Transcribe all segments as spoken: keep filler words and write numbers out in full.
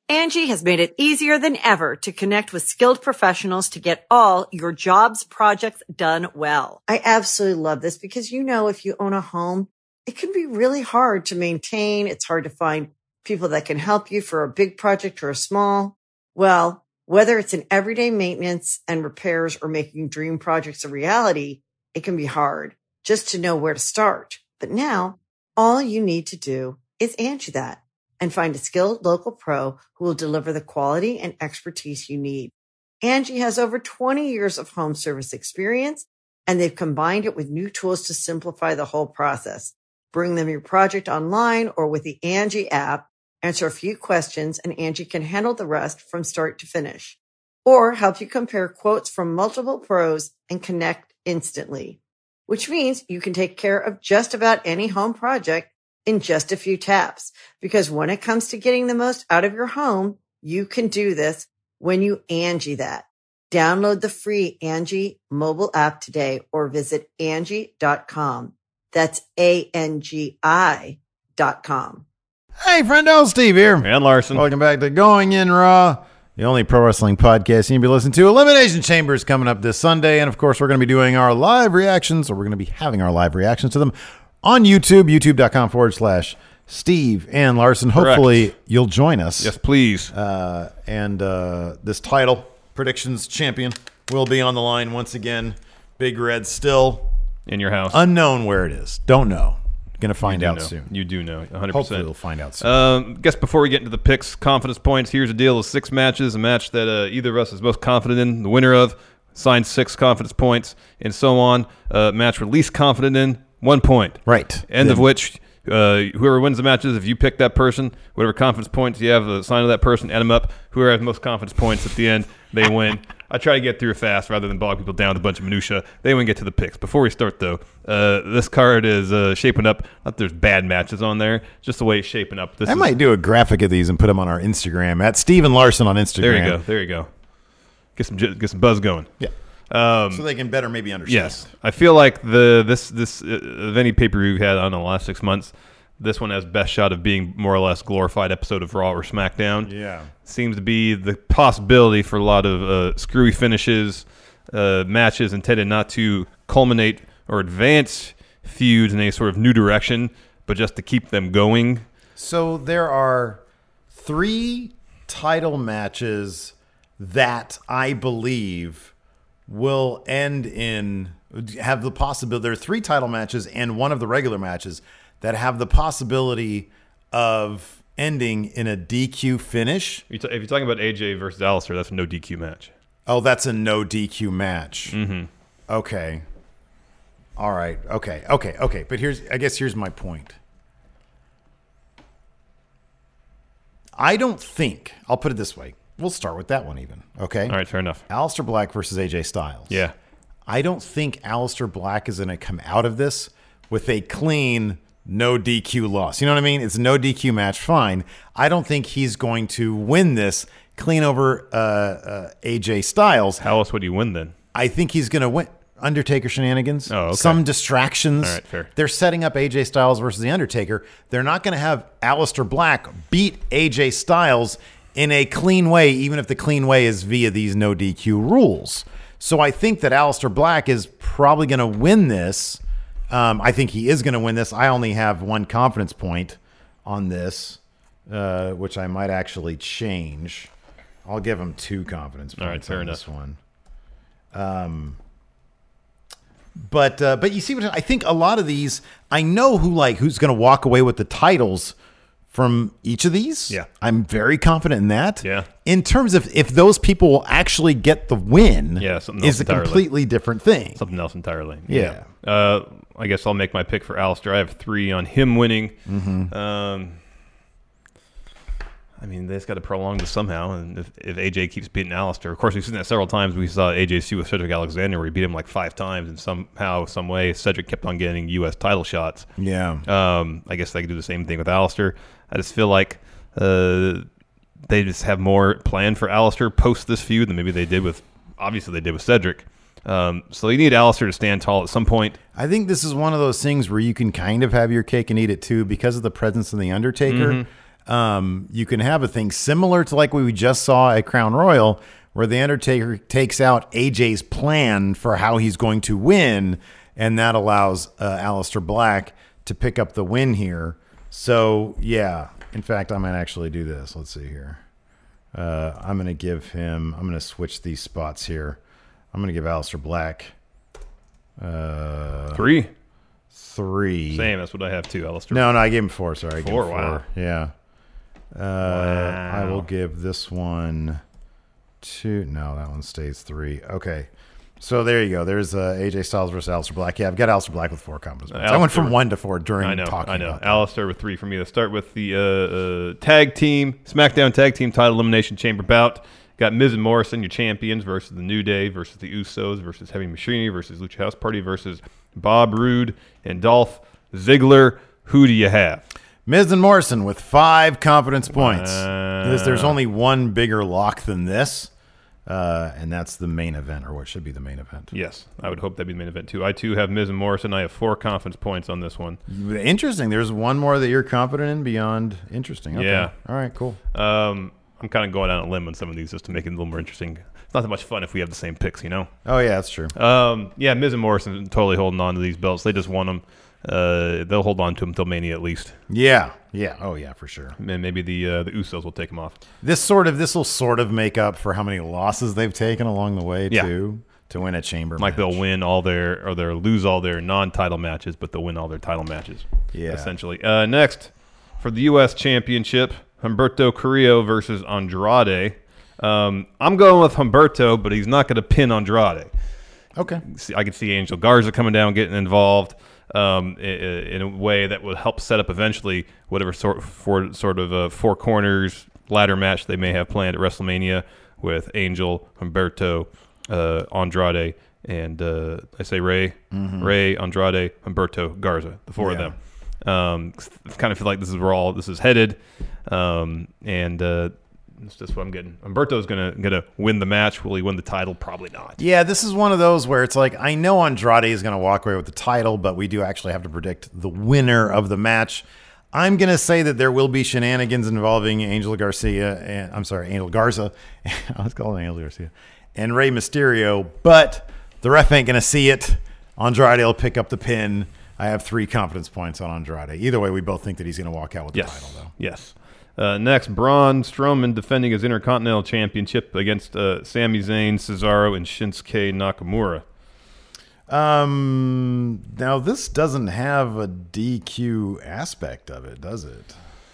Angie has made it easier than ever to connect with skilled professionals to get all your jobs projects done well. I absolutely love this because, you know, if you own a home, it can be really hard to maintain. It's hard to find people that can help you for a big project or a small. Well, whether it's in everyday maintenance and repairs or making dream projects a reality, it can be hard just to know where to start. But now all you need to do is Angie that and find a skilled local pro who will deliver the quality and expertise you need. Angie has over twenty years of home service experience, and they've combined it with new tools to simplify the whole process. Bring them your project online or with the Angie app, answer a few questions, and Angie can handle the rest from start to finish. Or help you compare quotes from multiple pros and connect instantly, which means you can take care of just about any home project in just a few taps. Because when it comes to getting the most out of your home, you can do this when you Angie that. Download the free Angie mobile app today or visit Angie dot com. That's A N G I dot com. Hey, friendo, Steve here. And Larson. Welcome back to Going In Raw, the only pro wrestling podcast you need to be listening to. Elimination Chamber is coming up this Sunday, and of course, we're going to be doing our live reactions, or we're going to be having our live reactions to them on YouTube, youtube.com forward slash Steve and Larson. Hopefully, Correct. You'll join us. Yes, please. Uh, and uh, this title, Predictions Champion, will be on the line once again. Big Red still in your house. Unknown where it is. Don't know. Going to find out know. soon. You do know, one hundred percent. Hopefully we'll find out soon. Um, guess before we get into the picks, confidence points, here's the deal. It's six matches, a match that uh, either of us is most confident in, the winner of, signs six confidence points, and so on. Uh, match we're least confident in, one point. Right. End then, of which, uh, whoever wins the matches, if you pick that person, whatever confidence points you have, the sign of that person, add them up. Whoever has the most confidence points at the end, they win. I try to get through fast rather than bog people down with a bunch of minutia. They won't get to the picks. Before we start, though, uh, this card is uh, shaping up. Not that there's bad matches on there, just the way it's shaping up. This I is, might do a graphic of these and put them on our Instagram at Steven Larson on Instagram. There you go. There you go. Get some get some buzz going. Yeah. Um, so they can better maybe understand. Yes, I feel like the this this uh, of any pay per view we've had on the last six months, this one has best shot of being more or less glorified episode of Raw or SmackDown. Yeah. Seems to be the possibility for a lot of uh, screwy finishes, uh, matches intended not to culminate or advance feuds in any sort of new direction, but just to keep them going. So there are three title matches that I believe will end in, have the possibility, there are three title matches and one of the regular matches that have the possibility of ending in a D Q finish. If you're talking about A J versus Aleister, that's a no D Q match. Oh, that's a no D Q match. Mm-hmm. Okay. All right. Okay. Okay. Okay. But here's, I guess here's my point. I don't think, I'll put it this way. We'll start with that one even. Okay. All right. Fair enough. Aleister Black versus A J Styles. Yeah. I don't think Aleister Black is going to come out of this with a clean no D Q loss. You know what I mean? It's a no D Q match. Fine. I don't think he's going to win this clean over uh, uh, A J Styles. How else would he win then? I think he's going to win. Undertaker shenanigans. Oh, okay. Some distractions. All right, fair. They're setting up A J Styles versus The Undertaker. They're not going to have Aleister Black beat A J Styles in a clean way, even if the clean way is via these no D Q rules. So I think that Aleister Black is probably going to win this. Um, I think he is going to win this. I only have one confidence point on this, uh, which I might actually change. I'll give him two confidence points. All right, fair on enough. This one. Um, but uh, but you see what I think. A lot of these, I know who like who's going to walk away with the titles from each of these. Yeah, I'm very confident in that. Yeah. In terms of if those people will actually get the win, yeah, something else is a entirely. completely different thing. Something else entirely. Yeah. Uh, I guess I'll make my pick for Aleister. I have three on him winning. Mm-hmm. Um, I mean, they just got to prolong this somehow. And if, if A J keeps beating Aleister, of course, we've seen that several times. We saw A J feud with Cedric Alexander where he beat him like five times, and somehow, some way, Cedric kept on getting U S title shots. Yeah. Um, I guess they could do the same thing with Aleister. I just feel like uh, they just have more planned for Aleister post this feud than maybe they did with, obviously they did with Cedric. Um, so you need Aleister to stand tall at some point. I think this is one of those things where you can kind of have your cake and eat it too because of the presence of The Undertaker. Mm-hmm. um, you can have a thing similar to like what we just saw at Crown Royal, where the Undertaker takes out A J's plan for how he's going to win, and that allows uh, Aleister Black to pick up the win here. So, yeah. In fact, I might actually do this. Let's see here. Uh, I'm going to give him... I'm going to switch these spots here. I'm going to give Aleister Black... Uh, Three? Three. Same. That's what I have too, Aleister. No, no, I gave him four. Sorry. I gave Four? him four. Wow. Yeah. Uh, Wow. I will give this one two. No, that one stays three. Okay. So there you go. There's uh, A J Styles versus Aleister Black. Yeah, I've got Aleister Black with four confidence points. I went from one to four during I know, talking I know. about that. Aleister with three for me. Let's start with the uh, uh, tag team, SmackDown Tag Team Title Elimination Chamber bout. Got Miz and Morrison, your champions, versus the New Day, versus the Usos, versus Heavy Machinery, versus Lucha House Party, versus Bob Roode and Dolph Ziggler. Who do you have? Miz and Morrison with five confidence points. Wow. There's, there's only one bigger lock than this, uh, and that's the main event, or what should be the main event. Yes, I would hope that'd be the main event too. I too have Miz and Morrison. I have four confidence points on this one. Interesting. There's one more that you're confident in beyond interesting. Okay. Yeah. All right, cool. Um, I'm kind of going down a limb on some of these just to make it a little more interesting. It's not that much fun if we have the same picks, you know? Oh, yeah, that's true. Um, yeah, Miz and Morrison totally holding on to these belts. They just won them. Uh, they'll hold on to them until Mania at least. Yeah, yeah. Oh, yeah, for sure. And maybe the uh, the Usos will take them off. This sort of this will sort of make up for how many losses they've taken along the way, Yeah. too, to win a chamber Like match. they'll win all their, or they'll lose all their non-title matches, but they'll win all their title matches. Yeah. Essentially. Uh, next, for the U S Championship, Humberto Carrillo versus Andrade. Um, I'm going with Humberto, but he's not going to pin Andrade. Okay. See- I could see Angel Garza coming down, getting involved um, i- i- in a way that would help set up eventually whatever sort for sort of a four corners ladder match they may have planned at WrestleMania with Angel, Humberto, uh, Andrade, and uh, I say Ray, Ray, Andrade, Humberto, Garza, the four Yeah. of them. Um, I kind of feel like this is where all this is headed, um, and uh, that's just what I'm getting. Humberto's gonna gonna win the match. Will he win the title? Probably not. Yeah, this is one of those where it's like, I know Andrade is going to walk away with the title, but we do actually have to predict the winner of the match. I'm going to say that there will be shenanigans involving Angel Garcia, and I'm sorry, Angel Garza. I was calling him Angel Garcia. And Rey Mysterio, but the ref ain't going to see it. Andrade will pick up the pin. I have three confidence points on Andrade. Either way, we both think that he's going to walk out with the Yes. title, though. Yes. Uh, next, Braun Strowman defending his Intercontinental Championship against uh, Sami Zayn, Cesaro, and Shinsuke Nakamura. Um, now, this doesn't have a D Q aspect of it, does it?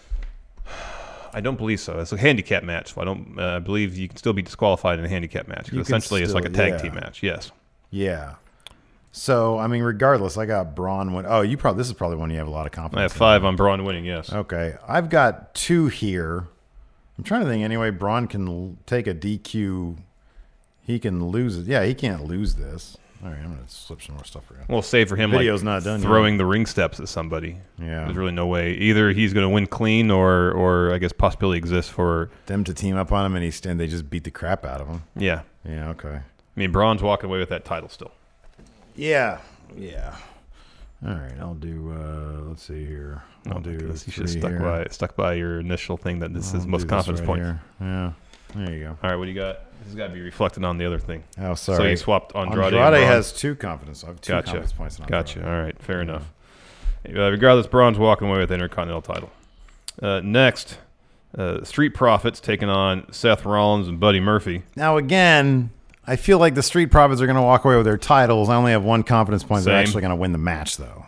I don't believe so. It's a handicap match. So I don't. Uh, I believe you can still be disqualified in a handicap match. 'Cause You can essentially, it's like a still- tag yeah. team match. Yes. Yeah. So, I mean, regardless, I got Braun win. Oh, you probably this is probably one you have a lot of confidence. I have in. five on Braun winning. Yes. Okay, I've got two here. I'm trying to think. Anyway, Braun can l- take a D Q. He can lose it. Yeah, he can't lose this. All right, I'm gonna slip some more stuff around. We'll save for him. Video's like, not done yet. Throwing the ring steps at somebody. Yeah. There's really no way. Either he's going to win clean, or, or I guess possibility exists for. Them to team up on him, and he's and they just beat the crap out of him. Yeah. Yeah. Okay. I mean, Braun's walking away with that title still. Yeah. Yeah. All right, I'll do. Uh, let's see here. I'll Oh, do. goodness, you should have three stuck here. by stuck by your initial thing that this I'll is most do this confidence right points. here. Yeah. There you go. All right, what do you got? This has got to be reflected on the other thing. Oh, sorry. So you swapped Andrade. and Andrade Braun. has two confidence. I have two Gotcha. confidence points. in Andrade. Gotcha. All right, fair enough. Uh, regardless, Braun's walking away with the Intercontinental title. Uh, next, uh, Street Profits taking on Seth Rollins and Buddy Murphy. Now, again, I feel like the Street Profits are going to walk away with their titles. I only have one confidence point. They're Same. actually going to win the match, though.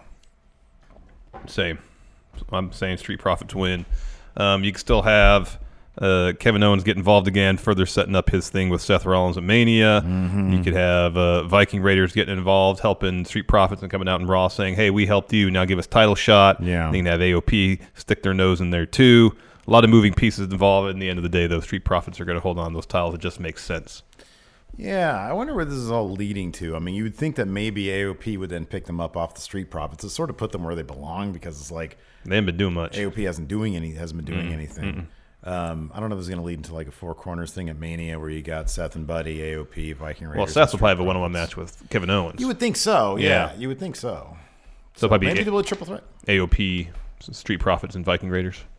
Same. I'm saying Street Profits win. Um, you can still have uh, Kevin Owens get involved again, further setting up his thing with Seth Rollins at Mania. Mm-hmm. You could have uh, Viking Raiders getting involved, helping Street Profits and coming out in Raw saying, hey, we helped you, now give us title shot. Yeah. You can have A O P stick their nose in there too. A lot of moving pieces involved. In the end of the day, those Street Profits are going to hold on to those titles. It just makes sense. Yeah, I wonder where this is all leading to. I mean, you would think that maybe A O P would then pick them up off the Street Profits to sort of put them where they belong, because it's like They haven't been doing much. A O P hasn't doing any hasn't been doing anything. Um, I don't know if this is going to lead into like a four corners thing at Mania where you got Seth and Buddy, A O P, Viking Raiders. Well, and Seth will Street probably have a one-on-one Profits. match with Kevin Owens. You would think so. Yeah, Yeah. you would think so. so probably Maybe A- they'll do a triple threat. A O P, Street Profits, and Viking Raiders.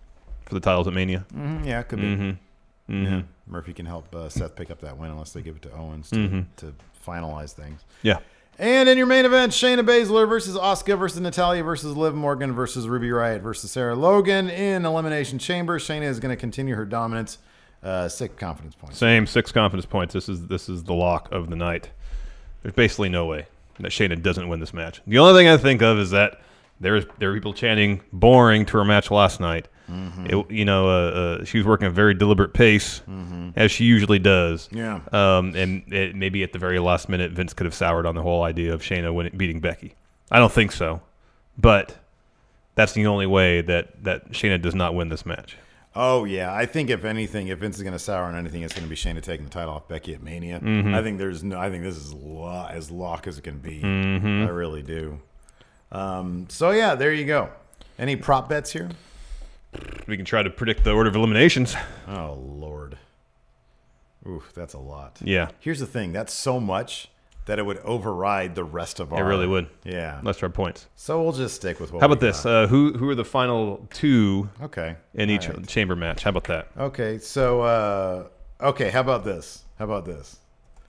for the titles at Mania. Mm-hmm. Yeah, it could be. Mm-hmm. Mm-hmm. Yeah. Murphy can help uh, Seth pick up that win unless they give it to Owens to, Mm-hmm. to finalize things. Yeah. And in your main event, Shayna Baszler versus Asuka versus Natalya versus Liv Morgan versus Ruby Riott versus Sarah Logan in Elimination Chamber. Shayna is going to continue her dominance. Uh, six confidence points. Same six confidence points. This is this is the lock of the night. There's basically no way that Shayna doesn't win this match. The only thing I think of is that there there are people chanting boring to her match last night. Mm-hmm. It, you know, uh, uh, she was working at a very deliberate pace, mm-hmm. as she usually does. Yeah. Um, and it, maybe at the very last minute, Vince could have soured on the whole idea of Shayna winning, beating Becky. I don't think so, but that's the only way that that Shayna does not win this match. Oh, yeah. I think if anything, if Vince is going to sour on anything, it's going to be Shayna taking the title off Becky at Mania. Mm-hmm. I think there's no. I think this is lo- as lock as it can be. Mm-hmm. I really do. Um, so yeah, there you go. Any prop bets here? We can try to predict the order of eliminations. Oh Lord. Oof, that's a lot. Yeah. Here's the thing. That's so much that it would override the rest of our. It really would. Yeah. That's our points. So we'll just stick with what. How about we this? got. Uh, who who are the final two? Okay. In All each right. chamber match. How about that? Okay. So uh, okay. How about this? How about this?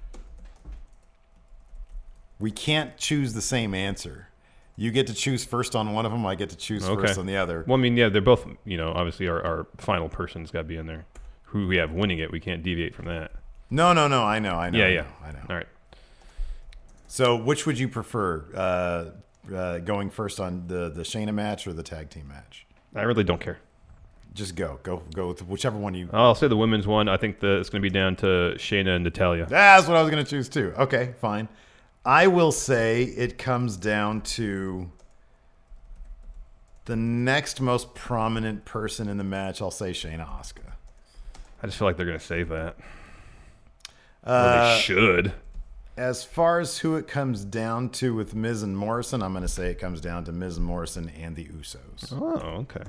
We can't choose the same answer. You get to choose first on one of them. I get to choose Okay. first on the other. Well, I mean, yeah, they're both. You know, obviously, our, our final person's got to be in there. Who we have winning it, we can't deviate from that. No, no, no. I know. I know. Yeah, I yeah. know, I know. All right. So, which would you prefer, uh, uh, going first on the the Shayna match or the tag team match? I really don't care. Just go, go, go with whichever one you. I'll say the women's one. I think the, it's going to be down to Shayna and Natalya. That's what I was going to choose too. Okay, fine. I will say it comes down to the next most prominent person in the match. I'll say Shayna Asuka. I just feel like they're going to save that. Uh, Well, they should. As far as who it comes down to with Miz and Morrison, I'm going to say it comes down to Miz and Morrison and the Usos. Oh, okay.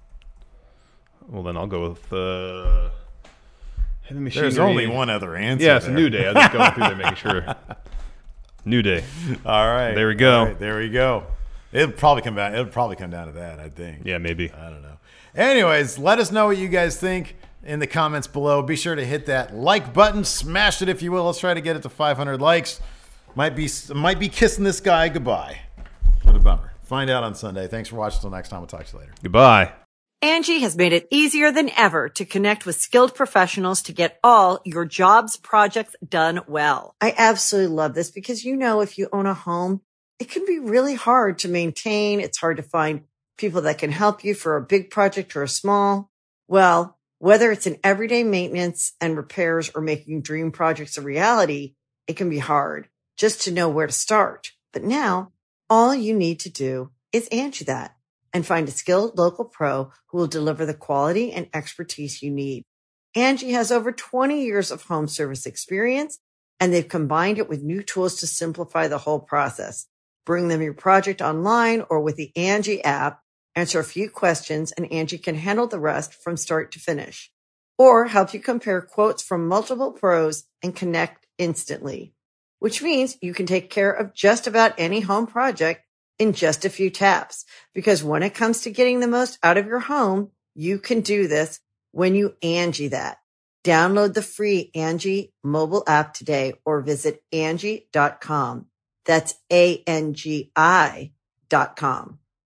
Well, then I'll go with uh, Heavy Machinery. There's only one other answer. Yeah, it's there. a New Day. I was just going through there making sure. New Day. All right. There we go. All right, there we go. It'll probably come back. It'll probably come down to that, I think. Yeah, maybe. I don't know. Anyways, let us know what you guys think in the comments below. Be sure to hit that like button. Smash it if you will. Let's try to get it to five hundred likes. Might be might be kissing this guy goodbye. What a bummer. Find out on Sunday. Thanks for watching. Until next time. We'll talk to you later. Goodbye. Angie has made it easier than ever to connect with skilled professionals to get all your jobs projects done well. I absolutely love this because, you know, if you own a home, it can be really hard to maintain. It's hard to find people that can help you for a big project or a small. Well, whether it's in everyday maintenance and repairs or making dream projects a reality, it can be hard just to know where to start. But now all you need to do is Angie that and find a skilled local pro who will deliver the quality and expertise you need. Angie has over twenty years of home service experience, and they've combined it with new tools to simplify the whole process. Bring them your project online or with the Angie app, answer a few questions, and Angie can handle the rest from start to finish. Or help you compare quotes from multiple pros and connect instantly, which means you can take care of just about any home project in just a few taps. Because when it comes to getting the most out of your home, you can do this when you Angie that. Download the free Angie mobile app today or visit Angie dot com. That's A N G I dot com.